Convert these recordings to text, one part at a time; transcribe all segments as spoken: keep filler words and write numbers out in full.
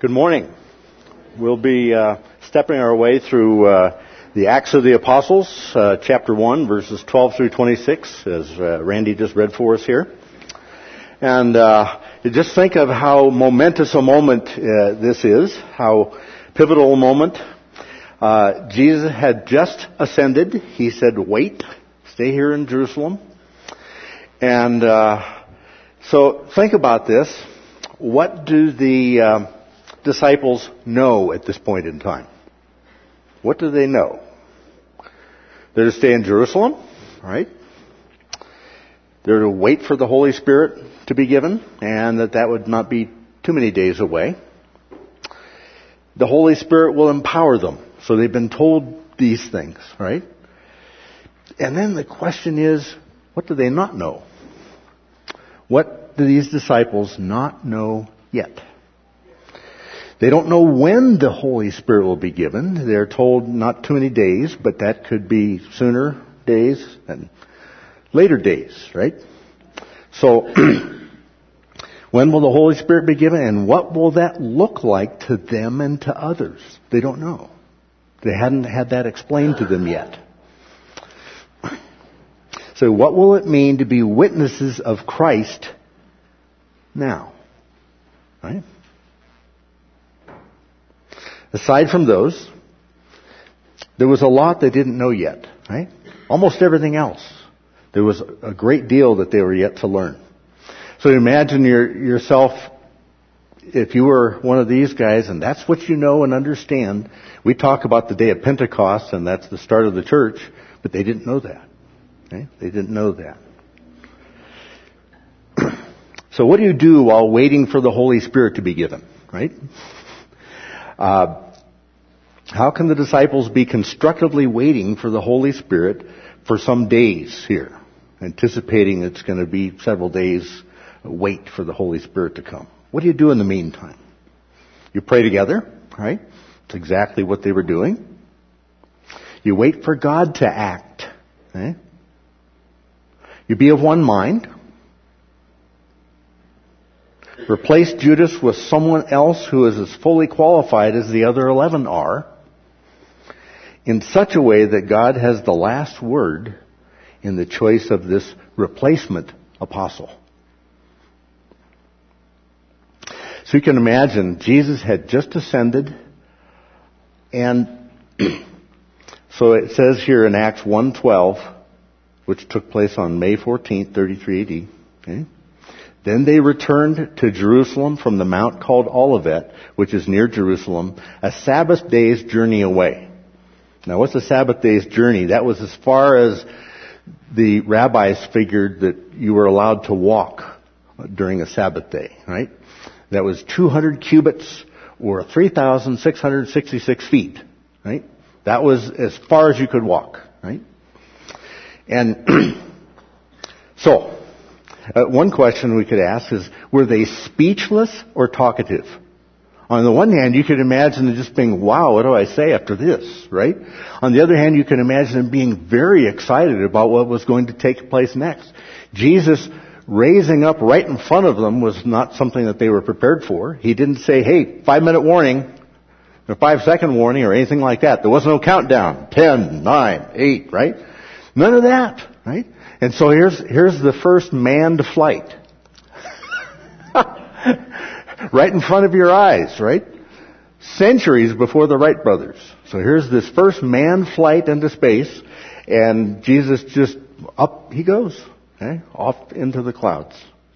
Good morning. We'll be uh, stepping our way through uh, the Acts of the Apostles, uh, chapter one, verses twelve through twenty-six, as uh, Randy just read for us here. And uh, you just think of how momentous a moment uh, this is, how pivotal a moment. Uh, Jesus had just ascended. He said, wait, stay here in Jerusalem. And uh, so think about this. What do the uh, disciples know at this point in time? What do they know? They're to stay in Jerusalem, right? They're to wait for the Holy Spirit to be given, and that that would not be too many days away. The Holy Spirit will empower them. So they've been told these things, right? And then the question is, what do they not know? What do these disciples not know yet? They don't know when the Holy Spirit will be given. They're told not too many days, but that could be sooner days and later days, right? So, when will the Holy Spirit be given, and what will that look like to them and to others? They don't know. They hadn't had that explained to them yet. So what will it mean to be witnesses of Christ now? Right? Aside from those, there was a lot they didn't know yet, right? Almost everything else. There was a great deal that they were yet to learn. So imagine your, yourself, if you were one of these guys, and that's what you know and understand. We talk about the day of Pentecost, and that's the start of the church, but they didn't know that. Okay? They didn't know that. So what do you do while waiting for the Holy Spirit to be given, right? Uh, how can the disciples be constructively waiting for the Holy Spirit for some days here, anticipating it's going to be several days wait for the Holy Spirit to come? What do you do in the meantime? You pray together, right? It's exactly what they were doing. You wait for God to act. Okay? You be of one mind. Replace Judas with someone else who is as fully qualified as the other eleven are, in such a way that God has the last word in the choice of this replacement apostle. So you can imagine, Jesus had just ascended, and so it says here in Acts one twelve, which took place on May fourteenth, thirty-three A D, okay? Then they returned to Jerusalem from the mount called Olivet, which is near Jerusalem, a Sabbath day's journey away. Now, what's a Sabbath day's journey? That was as far as the rabbis figured that you were allowed to walk during a Sabbath day, right? That was two hundred cubits, or three thousand six hundred sixty-six feet, right? That was as far as you could walk, right? And so, Uh, one question we could ask is, were they speechless or talkative? On the one hand, you could imagine them just being, wow, what do I say after this, right? On the other hand, you can imagine them being very excited about what was going to take place next. Jesus raising up right in front of them was not something that they were prepared for. He didn't say, hey, five minute warning, or five second warning, or anything like that. There was no countdown. Ten, nine, eight, right? None of that, right? And so here's, here's the first manned flight. Right in front of your eyes, right? Centuries before the Wright brothers. So here's this first manned flight into space, and Jesus just, up he goes, okay? Off into the clouds.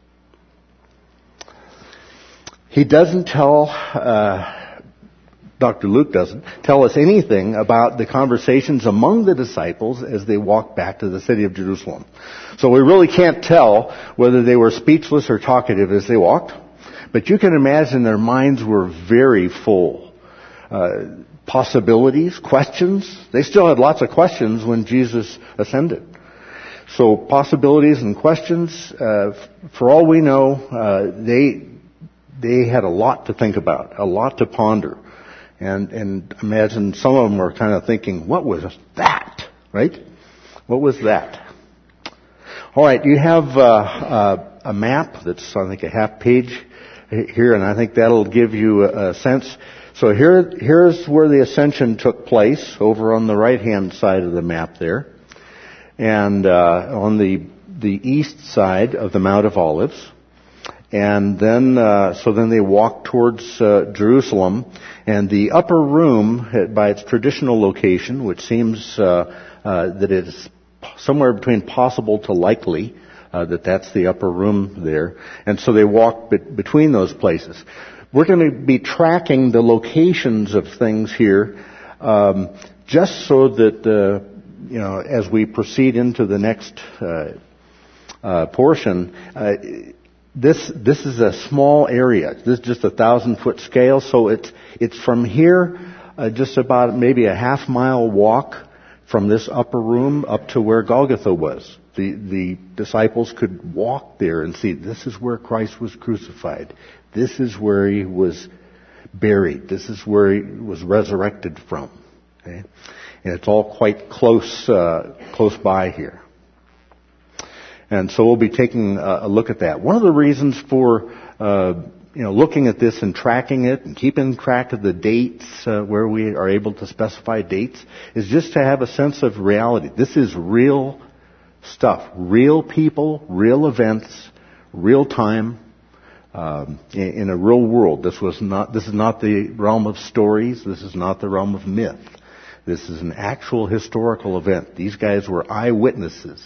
He doesn't tell, uh, Doctor Luke doesn't tell us anything about the conversations among the disciples as they walked back to the city of Jerusalem. So we really can't tell whether they were speechless or talkative as they walked. But you can imagine their minds were very full. Uh, possibilities, questions. They still had lots of questions when Jesus ascended. So possibilities and questions, uh, for all we know, uh, they, they had a lot to think about, a lot to ponder. And, and imagine some of them were kind of thinking, what was that? Right? What was that? All right, you have uh, uh, a map that's, I think, a half page here, and I think that'll give you a, a sense. So here, here's where the ascension took place, over on the right-hand side of the map there, and uh, on the the east side of the Mount of Olives. And then, uh, so then they walked towards uh, Jerusalem, and the upper room, by its traditional location, which seems uh, uh, that it's somewhere between possible to likely, uh, that that's the upper room there. And so they walked be- between those places. We're going to be tracking the locations of things here, um, just so that, uh, you know, as we proceed into the next uh, uh, portion, uh, This this is a small area. This is just a thousand foot scale, so it's it's from here, uh, just about maybe a half mile walk from this upper room up to where Golgotha was. The the disciples could walk there and see, this is where Christ was crucified. This is where he was buried. This is where he was resurrected from. Okay? And it's all quite close uh, close by here. And so we'll be taking a look at that. One of the reasons for, uh, you know, looking at this and tracking it and keeping track of the dates uh, where we are able to specify dates is just to have a sense of reality. This is real stuff, real people, real events, real time, um, in, in a real world. This was not. This is not the realm of stories. This is not the realm of myth. This is an actual historical event. These guys were eyewitnesses.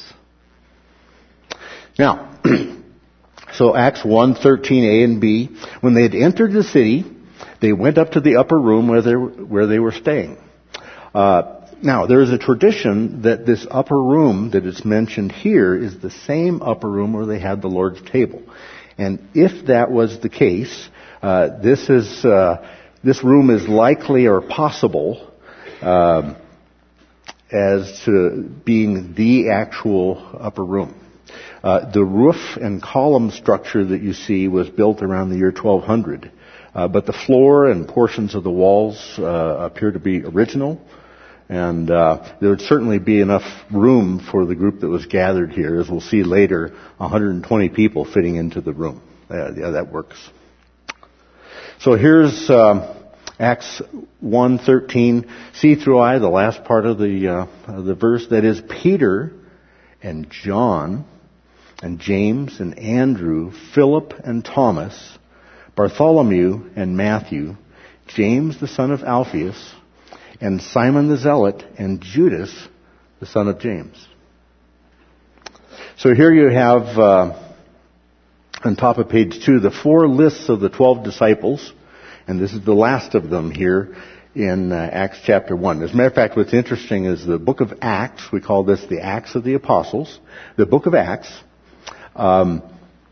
Now, so Acts one, thirteen a and b, when they had entered the city, they went up to the upper room where they were, where they were staying. Uh, now, there is a tradition that this upper room that is mentioned here is the same upper room where they had the Lord's table. And if that was the case, uh, this is, uh, this room is likely or possible, um, as to being the actual upper room. Uh, the roof and column structure that you see was built around the year twelve hundred. Uh, but the floor and portions of the walls uh, appear to be original. And uh, there would certainly be enough room for the group that was gathered here. As we'll see later, one hundred twenty people fitting into the room. Uh, yeah, that works. So here's uh, Acts one thirteen. See through I, the last part of the, uh, of the verse. That is, Peter and John and James and Andrew, Philip and Thomas, Bartholomew and Matthew, James the son of Alphaeus, and Simon the Zealot, and Judas the son of James. So here you have, uh, on top of page two, the four lists of the twelve disciples, and this is the last of them here in uh, Acts chapter one. As a matter of fact, what's interesting is the book of Acts, we call this the Acts of the Apostles. The book of Acts um,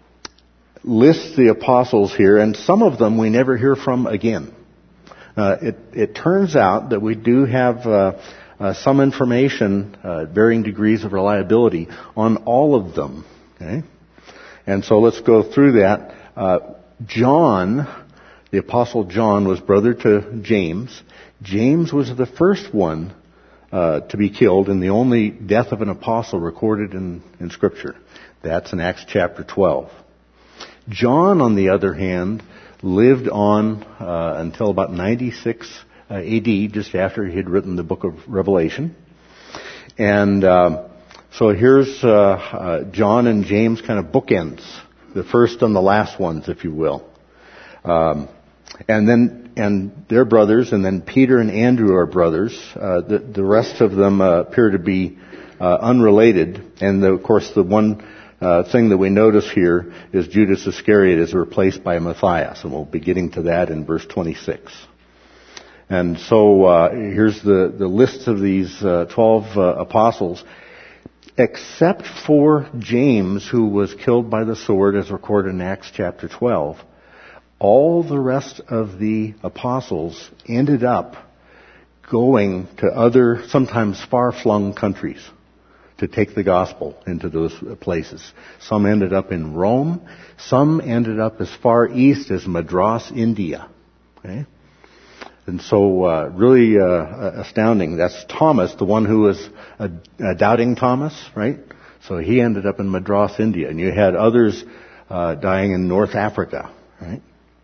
lists the apostles here, and some of them we never hear from again. Uh, it, it turns out that we do have uh, uh, some information, uh, varying degrees of reliability, on all of them. Okay? And so let's go through that. Uh, John, the Apostle John, was brother to James. James was the first one uh, to be killed, and the only death of an apostle recorded in, in Scripture. That's in Acts chapter twelve. John, on the other hand, lived on uh, until about ninety-six uh, A D, just after he had written the book of Revelation. And uh, so here's uh, uh, John and James kind of bookends, the first and the last ones, if you will. Um, and then, and they're brothers, and then Peter and Andrew are brothers. Uh, the, the rest of them uh, appear to be uh, unrelated. And the, of course, the one uh, thing that we notice here is Judas Iscariot is replaced by Matthias, and we'll be getting to that in verse twenty-six. And so uh, here's the, the list of these uh, twelve uh, apostles, except for James, who was killed by the sword, as recorded in Acts chapter twelve. All the rest of the apostles ended up going to other, sometimes far-flung countries to take the gospel into those places. Some ended up in Rome. Some ended up as far east as Madras, India. Okay? And so, uh, really uh, astounding. That's Thomas, the one who was a, a doubting Thomas, right? So he ended up in Madras, India. And you had others uh, dying in North Africa, right?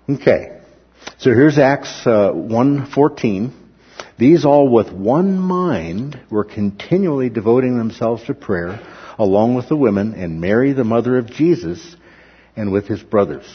Okay. So here's Acts uh, one fourteen. These all with one mind were continually devoting themselves to prayer, along with the women, and Mary, the mother of Jesus, and with his brothers.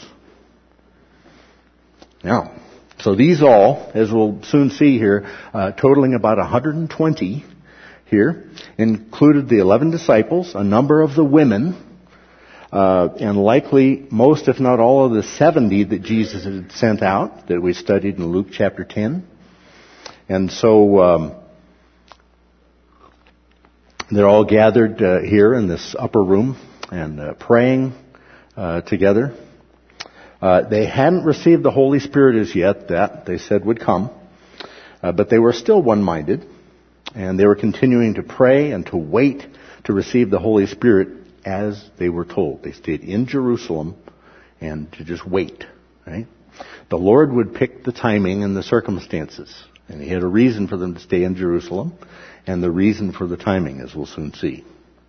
Now, so these all, as we'll soon see here, uh, totaling about one hundred twenty here, included the eleven disciples, a number of the women, uh, and likely most, if not all, of the seventy that Jesus had sent out, that we studied in Luke chapter ten. And so um, they're all gathered uh, here in this upper room and uh, praying uh, together. Uh, they hadn't received the Holy Spirit as yet. That they said would come, uh, but they were still one-minded, and they were continuing to pray and to wait to receive the Holy Spirit as they were told. They stayed in Jerusalem and to just wait. Right? The Lord would pick the timing and the circumstances. And he had a reason for them to stay in Jerusalem, and the reason for the timing, as we'll soon see.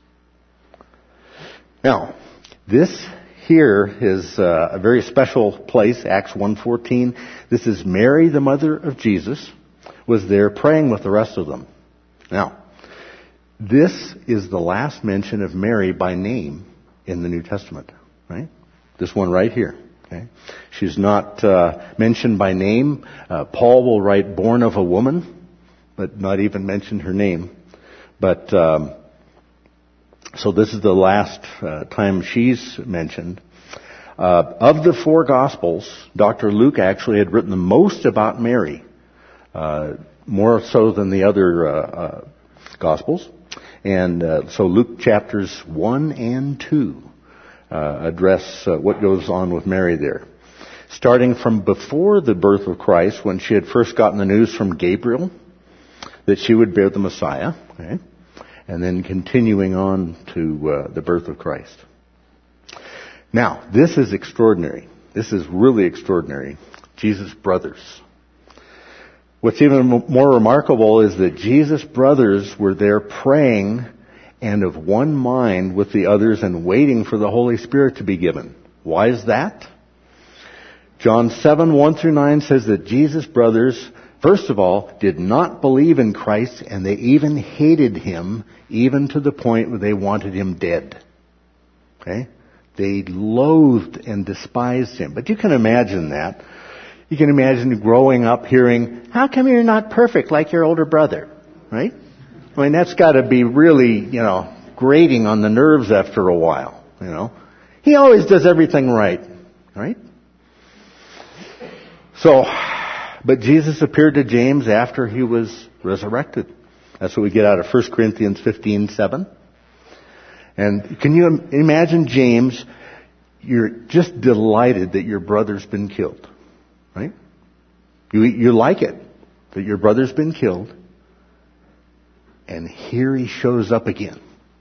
Now, this here is uh, a very special place, Acts one fourteen. This is Mary, the mother of Jesus, was there praying with the rest of them. Now, this is the last mention of Mary by name in the New Testament, right? This one right here. Okay. She's not uh, mentioned by name. Uh, Paul will write born of a woman, but not even mention her name. But um, so this is the last uh, time she's mentioned. Uh, of the four Gospels, Doctor Luke actually had written the most about Mary, uh, more so than the other uh, uh, Gospels. And uh, so Luke chapters one and two Uh, address uh, what goes on with Mary there. Starting from before the birth of Christ, when she had first gotten the news from Gabriel that she would bear the Messiah, okay? And then continuing on to uh, the birth of Christ. Now, this is extraordinary. This is really extraordinary. Jesus' brothers. What's even more remarkable is that Jesus' brothers were there praying and of one mind with the others and waiting for the Holy Spirit to be given. Why is that? John seven, one through nine says that Jesus' brothers, first of all, did not believe in Christ, and they even hated him, even to the point where they wanted him dead. Okay? They loathed and despised him. But you can imagine that. You can imagine growing up hearing, how come you're not perfect like your older brother? Right? I mean, that's got to be really, you know, grating on the nerves after a while, you know. He always does everything right, right? So, but Jesus appeared to James after he was resurrected. That's what we get out of First Corinthians fifteen seven. And can you imagine James, you're just delighted that your brother's been killed, right? You, you like it, that your brother's been killed. And here he shows up again.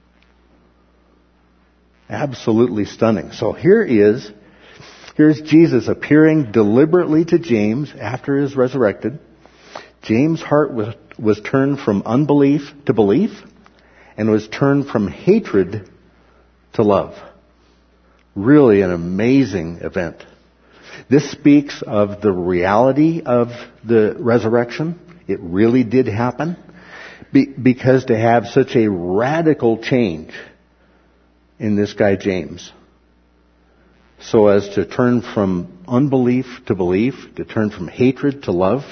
Absolutely stunning. So here is, here's Jesus appearing deliberately to James after he is resurrected. James' heart was, was turned from unbelief to belief, and was turned from hatred to love. Really an amazing event. This speaks of the reality of the resurrection. It really did happen. Be, because to have such a radical change in this guy James, so as to turn from unbelief to belief, to turn from hatred to love.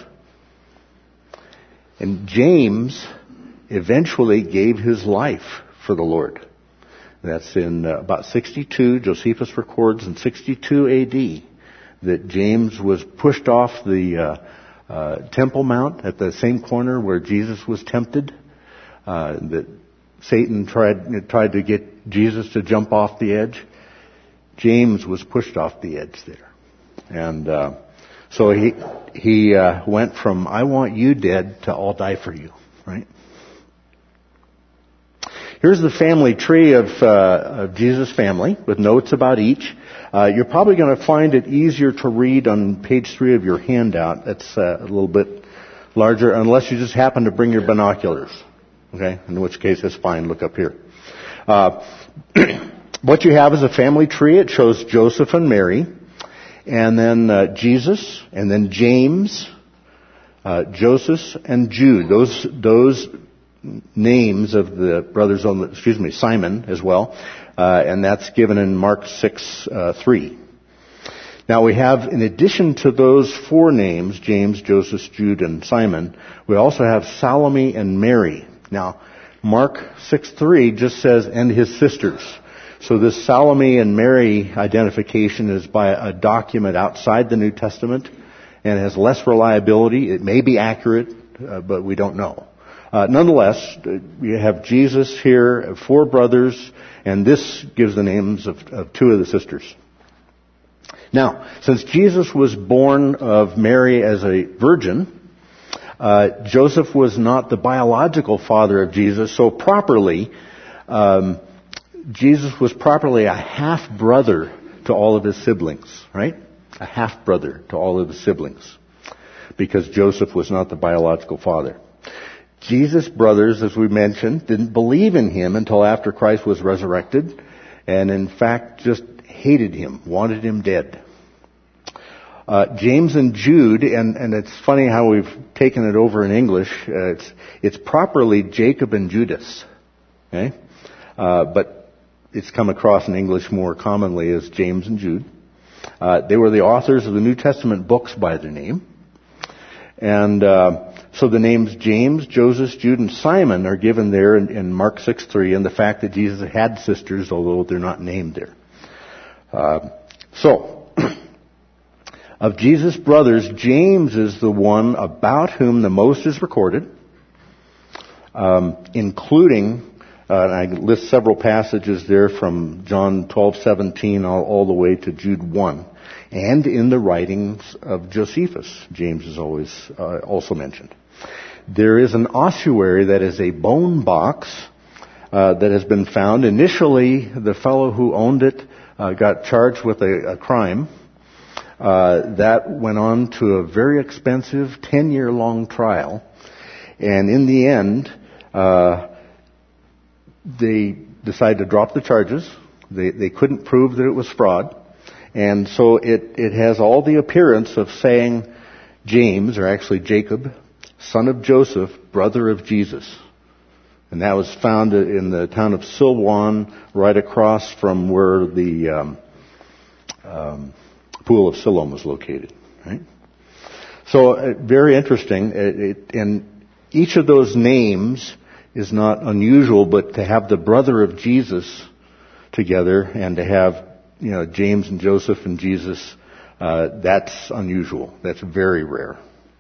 And James eventually gave his life for the Lord. That's in uh, about sixty-two. Josephus records in sixty-two A D that James was pushed off the uh, Uh, Temple Mount at the same corner where Jesus was tempted. Uh, that Satan tried tried to get Jesus to jump off the edge. James was pushed off the edge there, and uh, so he he uh, went from "I want you dead" to "I'll die for you." Right. Here's the family tree of, uh, of Jesus' family with notes about each. Uh, you're probably going to find it easier to read on page three of your handout. That's uh, a little bit larger, unless you just happen to bring your binoculars. Okay? In which case, it's fine. Look up here. Uh, what you have is a family tree. It shows Joseph and Mary. and then uh, Jesus, and then James, uh, Joseph, and Jude. Those those names of the brothers on the, excuse me, Simon as well, uh, and that's given in Mark six uh, three. Now we have, in addition to those four names, James, Joseph, Jude, and Simon, we also have Salome and Mary. Now, Mark six three just says, and his sisters. So this Salome and Mary identification is by a document outside the New Testament and has less reliability. It may be accurate, uh, but we don't know. Uh, nonetheless, you have Jesus here, four brothers, and this gives the names of, of two of the sisters. Now, since Jesus was born of Mary as a virgin, uh, Joseph was not the biological father of Jesus, so properly, um, Jesus was properly a half-brother to all of his siblings, right? A half-brother to all of his siblings, because Joseph was not the biological father. Jesus' brothers, as we mentioned, didn't believe in him until after Christ was resurrected, and in fact just hated him, wanted him dead. Uh, James and Jude, and, and it's funny how we've taken it over in English. Uh, it's it's properly Jacob and Judas, okay? Uh, but it's come across in English more commonly as James and Jude. Uh, they were the authors of the New Testament books by their name, and uh, so the names James, Joseph, Jude, and Simon are given there in, in Mark six three, and the fact that Jesus had sisters, although they're not named there. Uh, so, of Jesus' brothers, James is the one about whom the most is recorded, um, including, uh, and I list several passages there from John twelve seventeen all, all the way to Jude one, and in the writings of Josephus, James is always uh, also mentioned. There is an ossuary that is a bone box uh, that has been found. Initially, the fellow who owned it Uh, got charged with a, a crime. Uh, that went on to a very expensive ten-year-long trial. And in the end, uh, they decided to drop the charges. They, they couldn't prove that it was fraud. And so it, it has all the appearance of saying James, or actually Jacob, son of Joseph, brother of Jesus. And that was found in the town of Silwan, right across from where the um, um, pool of Siloam was located. Right? So, uh, very interesting. It, it, and each of those names is not unusual, but to have the brother of Jesus together and to have, you know, James and Joseph and Jesus, uh, that's unusual. That's very rare.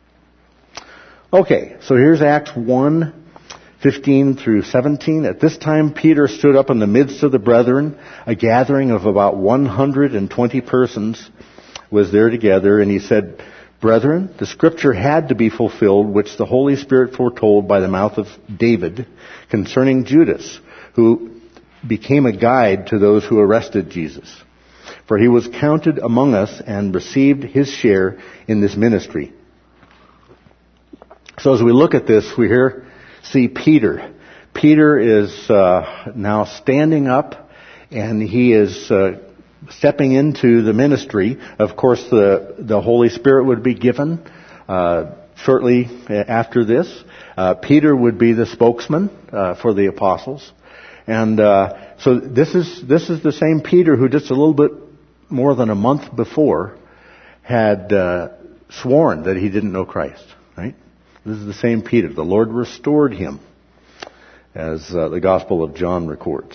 Okay, so here's Acts one. fifteen through seventeen. At this time, Peter stood up in the midst of the brethren. A gathering of about one hundred twenty persons was there together, and he said, Brethren, the scripture had to be fulfilled, which the Holy Spirit foretold by the mouth of David concerning Judas, who became a guide to those who arrested Jesus. For he was counted among us and received his share in this ministry. So as we look at this, we hear See Peter. Peter is uh, now standing up, and he is uh, stepping into the ministry. Of course, the the Holy Spirit would be given uh, shortly after this. Uh, Peter would be the spokesman uh, for the apostles, and uh, so this is this is the same Peter who just a little bit more than a month before had uh, sworn that he didn't know Christ. Right. This is the same Peter. The Lord restored him, as uh, the Gospel of John records.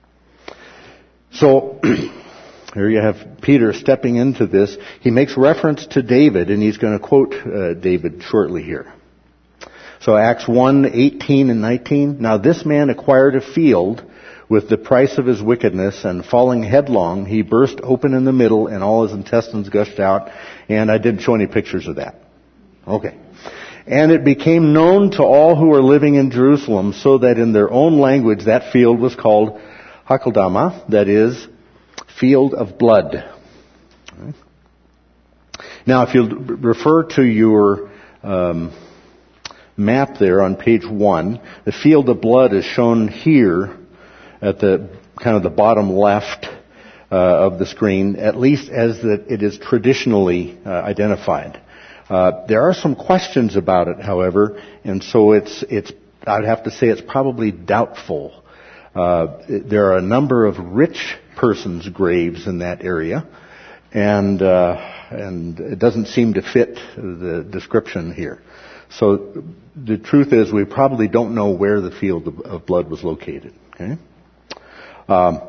So, here you have Peter stepping into this. He makes reference to David, and he's going to quote uh, David shortly here. So, Acts one, eighteen and nineteen. Now this man acquired a field with the price of his wickedness, and falling headlong, he burst open in the middle, and all his intestines gushed out. And I didn't show any pictures of that. Okay. And it became known to all who were living in Jerusalem, so that in their own language that field was called Hakeldama, that is, field of blood. Now, if you refer to your um, map there on page one, the field of blood is shown here at the kind of the bottom left uh, of the screen, at least as that it is traditionally uh, identified. Uh, there are some questions about it, however, and so it's, it's, I'd have to say it's probably doubtful. Uh, there are a number of rich persons' graves in that area, and, uh, and it doesn't seem to fit the description here. So the truth is we probably don't know where the field of, of blood was located, okay? Um,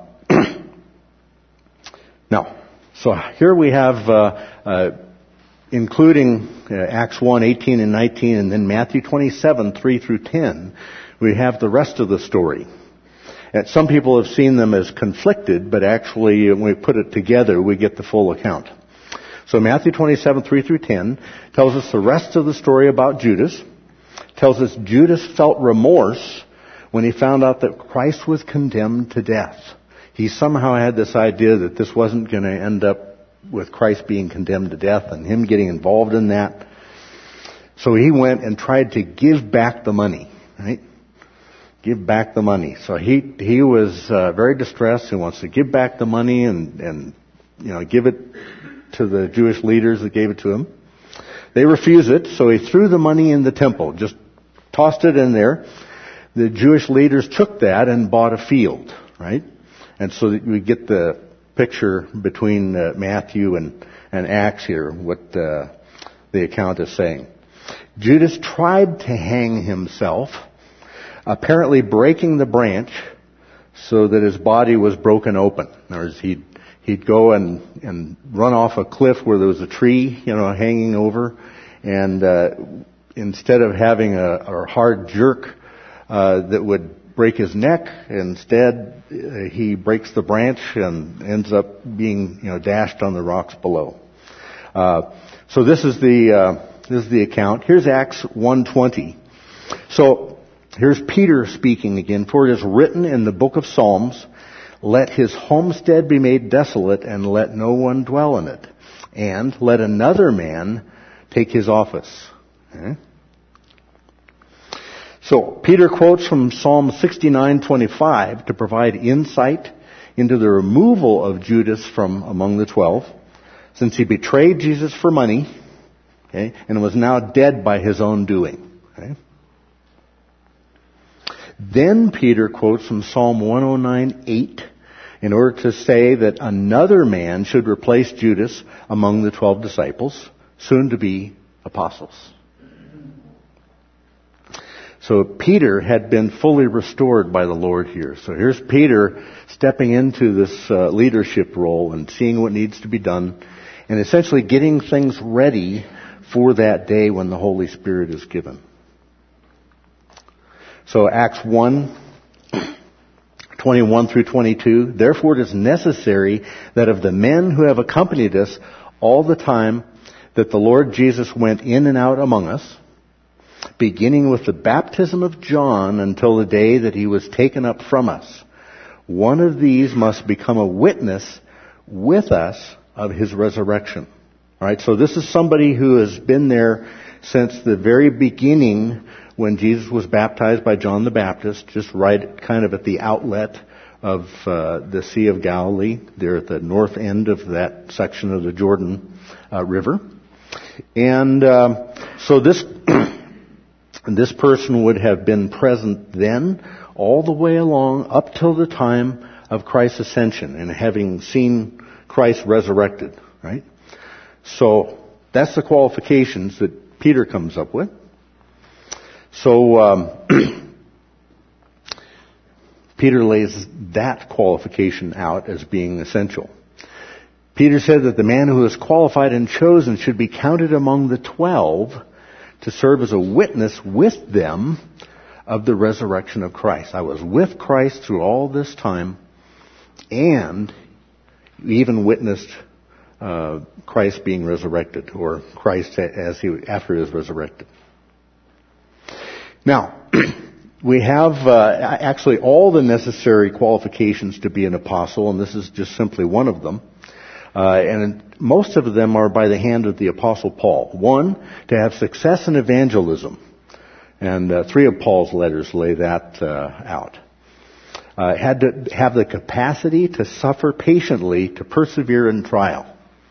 now, so here we have, uh, uh, including uh, Acts one, eighteen and nineteen, and then Matthew twenty-seven, three through ten, we have the rest of the story. And some people have seen them as conflicted, but actually when we put it together, we get the full account. So Matthew twenty-seven, three through ten tells us the rest of the story about Judas. Tells us Judas felt remorse when he found out that Christ was condemned to death. He somehow had this idea that this wasn't going to end up with Christ being condemned to death and him getting involved in that. So he went and tried to give back the money, right? Give back the money. So he he was uh, very distressed. He wants to give back the money and, and, you know, give it to the Jewish leaders that gave it to him. They refuse it, so he threw the money in the temple, just tossed it in there. The Jewish leaders took that and bought a field, right? And so that we get the picture between uh, Matthew and, and Acts here, what uh, the account is saying. Judas tried to hang himself, apparently breaking the branch so that his body was broken open. In other words, he'd, he'd go and, and run off a cliff where there was a tree, you know, hanging over, and uh, instead of having a, a hard jerk uh, that would break his neck, instead uh, he breaks the branch and ends up being, you know, dashed on the rocks below. Uh, so this is the uh, this is the account. Here's Acts one twenty. So here's Peter speaking again. For it is written in the book of Psalms, "Let his homestead be made desolate, and let no one dwell in it, and let another man take his office." Okay. So Peter quotes from Psalm sixty-nine twenty-five to provide insight into the removal of Judas from among the twelve, since he betrayed Jesus for money, okay, and was now dead by his own doing. Okay. Then Peter quotes from Psalm one oh nine eight in order to say that another man should replace Judas among the twelve disciples, soon to be apostles. So Peter had been fully restored by the Lord here. So here's Peter stepping into this uh, leadership role and seeing what needs to be done and essentially getting things ready for that day when the Holy Spirit is given. So Acts one, twenty-one through twenty-two, "Therefore it is necessary that of the men who have accompanied us all the time that the Lord Jesus went in and out among us, beginning with the baptism of John until the day that he was taken up from us, one of these must become a witness with us of his resurrection." All right, so this is somebody who has been there since the very beginning when Jesus was baptized by John the Baptist, just right kind of at the outlet of uh, the Sea of Galilee. They're at the north end of that section of the Jordan uh, River. And uh, so this this person would have been present then all the way along up till the time of Christ's ascension and having seen Christ resurrected, right? So that's the qualifications that Peter comes up with. So um, Peter lays that qualification out as being essential. Peter said that the man who is qualified and chosen should be counted among the twelve to serve as a witness with them of the resurrection of Christ. I was with Christ through all this time, and even witnessed uh, Christ being resurrected, or Christ as he after he was resurrected. Now, we have uh, actually all the necessary qualifications to be an apostle, and this is just simply one of them. Uh, and most of them are by the hand of the Apostle Paul. One, to have success in evangelism. And uh, three of Paul's letters lay that uh, out. uh, had to have the capacity to suffer patiently, to persevere in trial.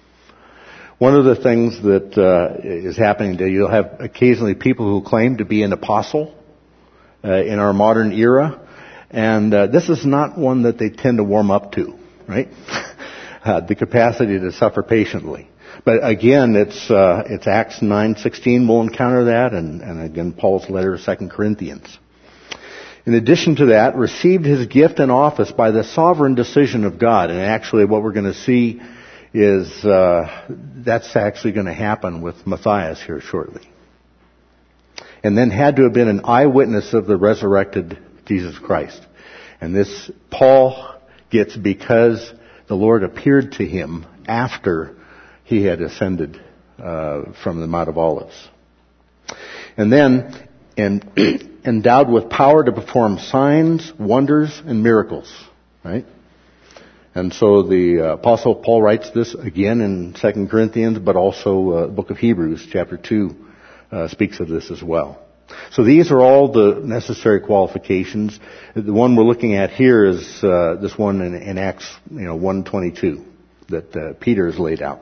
One of the things that uh, is happening today, you'll have occasionally people who claim to be an apostle uh, in our modern era, and uh, this is not one that they tend to warm up to, right? uh, the capacity to suffer patiently. But again, it's uh, it's Acts nine sixteen. We'll encounter that, and, and again, Paul's letter, Second Corinthians. In addition to that, received his gift and office by the sovereign decision of God. And actually, what we're going to see is uh, that's actually going to happen with Matthias here shortly. And then had to have been an eyewitness of the resurrected Jesus Christ. And this Paul gets because the Lord appeared to him after he had ascended uh, from the Mount of Olives. And then and endowed with power to perform signs, wonders, and miracles. Right? And so the uh, Apostle Paul writes this again in Second Corinthians, but also uh, the book of Hebrews, chapter two, uh, speaks of this as well. So these are all the necessary qualifications. The one we're looking at here is uh, this one in, in Acts, you know, one twenty-two that uh, Peter has laid out.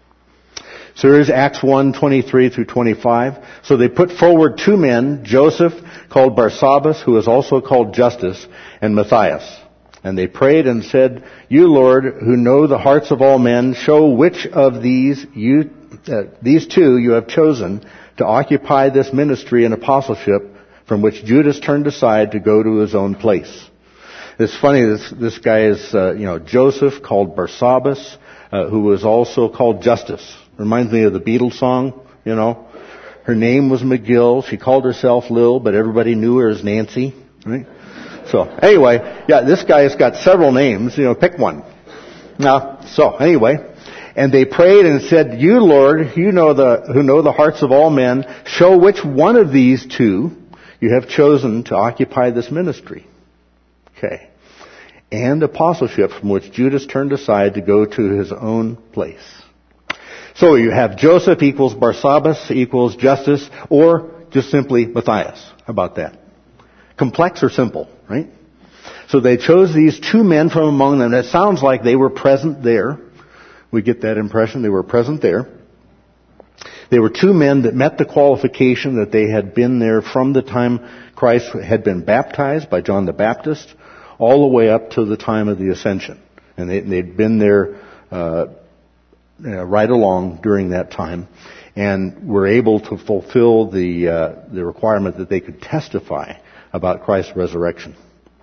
So here's Acts one twenty-three through twenty-five. So they put forward two men, Joseph, called Barsabbas, who is also called Justus, and Matthias. And they prayed and said, "You, Lord, who know the hearts of all men, show which of these you, uh, these two you have chosen to occupy this ministry and apostleship from which Judas turned aside to go to his own place." It's funny, this, this guy is, uh, you know, Joseph, called Barsabbas, uh, who was also called Justus. Reminds me of the Beatles song, you know. Her name was McGill. She called herself Lil, but everybody knew her as Nancy, right? So, anyway, yeah, this guy has got several names, you know, pick one. Now, so, anyway, and they prayed and said, "You, Lord, you know the, who know the hearts of all men, show which one of these two you have chosen to occupy this ministry." Okay. And apostleship from which Judas turned aside to go to his own place. So you have Joseph equals Barsabbas equals Justus, or just simply Matthias. How about that? Complex or simple, right? So they chose these two men from among them. It sounds like they were present there. We get that impression. They were present there. They were two men that met the qualification that they had been there from the time Christ had been baptized by John the Baptist all the way up to the time of the ascension. And they, they'd been there uh, uh, right along during that time, and were able to fulfill the uh, the requirement that they could testify about Christ's resurrection.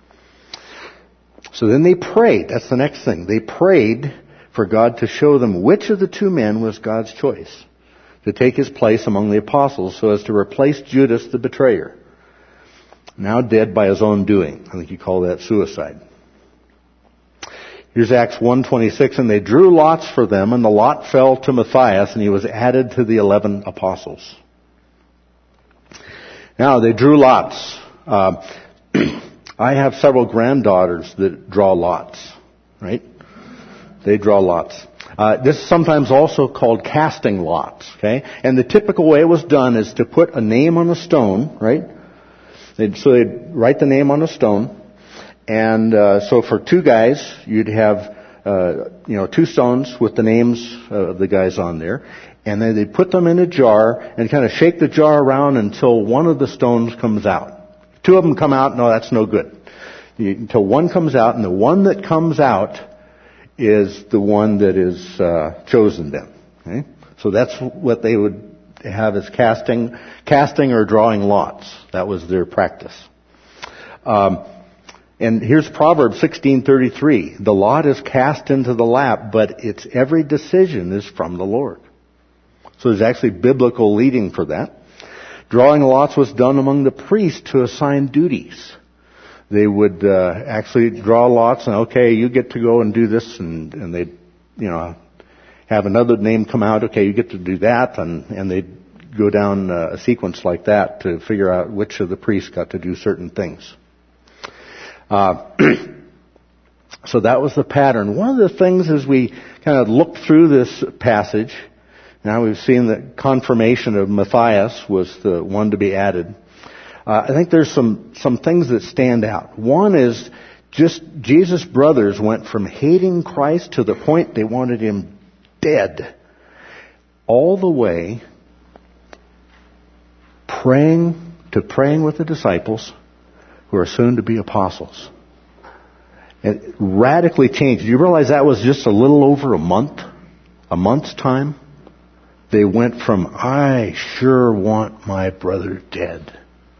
So then they prayed. That's the next thing. They prayed for God to show them which of the two men was God's choice to take his place among the apostles so as to replace Judas the betrayer, now dead by his own doing. I think you call that suicide. Here's Acts one twenty-six, and they drew lots for them, and the lot fell to Matthias, and he was added to the eleven apostles. Now, they drew lots. Uh, I have several granddaughters that draw lots, right? They draw lots. Uh, this is sometimes also called casting lots, okay? And the typical way it was done is to put a name on a stone, right? They'd, so they'd write the name on a stone. And uh, so for two guys, you'd have, uh, you know, two stones with the names of the guys on there. And then they'd put them in a jar and kind of shake the jar around until one of the stones comes out. Two of them come out, no, that's no good. You, until one comes out, and the one that comes out is the one that is uh, chosen then. Okay? So that's what they would have as casting, casting or drawing lots. That was their practice. Um, and here's Proverbs sixteen thirty-three. The lot is cast into the lap, but its every decision is from the Lord. So there's actually biblical leading for that. Drawing lots was done among the priests to assign duties. They would uh, actually draw lots, and okay, you get to go and do this, and, and they'd, you know, have another name come out. Okay, you get to do that, and, and they'd go down uh, a sequence like that to figure out which of the priests got to do certain things. Uh, so that was the pattern. One of the things as we kind of look through this passage, now we've seen that confirmation of Matthias was the one to be added. Uh, I think there's some, some things that stand out. One is Just Jesus' brothers went from hating Christ to the point they wanted him dead, all the way praying to praying with the disciples who are soon to be apostles. It radically changed. Do you realize that was just a little over a month? A month's time? They went from, I sure want my brother dead,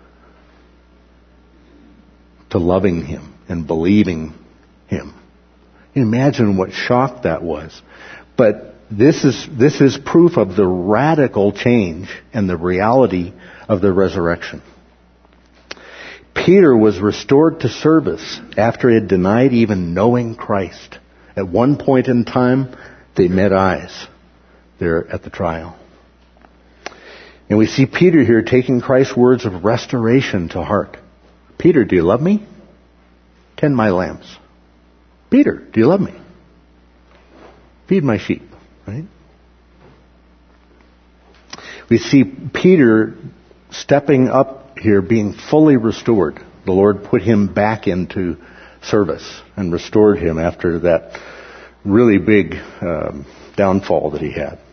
to loving him and believing him. Imagine what shock that was. But this is, this is proof of the radical change and the reality of the resurrection. Peter was restored to service after he had denied even knowing Christ. At one point in time, they met eyes there at the trial. And we see Peter here taking Christ's words of restoration to heart. Peter, do you love me? Tend my lambs. Peter, do you love me? Feed my sheep. Right? We see Peter stepping up here, being fully restored. The Lord put him back into service and restored him after that really big um, downfall that he had.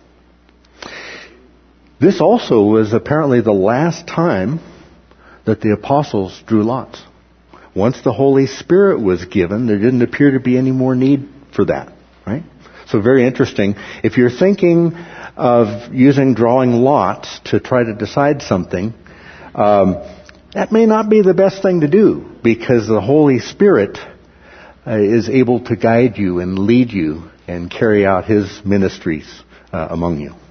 This also was apparently the last time that the apostles drew lots. Once the Holy Spirit was given, there didn't appear to be any more need for that, right? So very interesting. If you're thinking of using drawing lots to try to decide something, um, that may not be the best thing to do, because the Holy Spirit uh, is able to guide you and lead you and carry out His ministries uh, among you.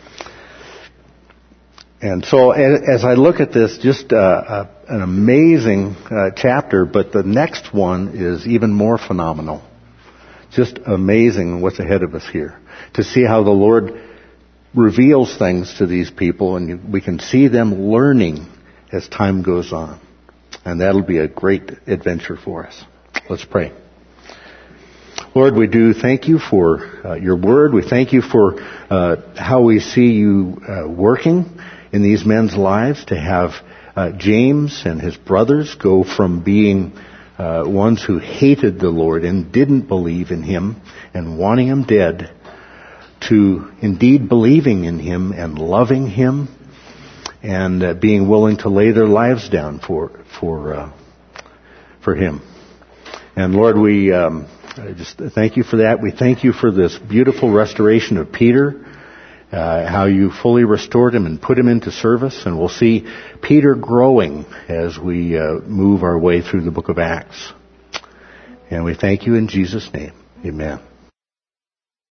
And so as I look at this, just uh, uh, an amazing uh, chapter, but the next one is even more phenomenal. Just amazing what's ahead of us here. To see how the Lord reveals things to these people, and we can see them learning as time goes on. And that'll be a great adventure for us. Let's pray. Lord, we do thank you for uh, your word. We thank you for uh, how we see you uh, working in these men's lives, to have uh, James and his brothers go from being uh, ones who hated the Lord and didn't believe in Him and wanting Him dead, to indeed believing in Him and loving Him and uh, being willing to lay their lives down for for uh, for Him. And Lord, we um, just thank you for that. We thank you for this beautiful restoration of Peter. Uh, how you fully restored him and put him into service. And we'll see Peter growing as we uh, move our way through the book of Acts. And we thank you in Jesus' name. Amen.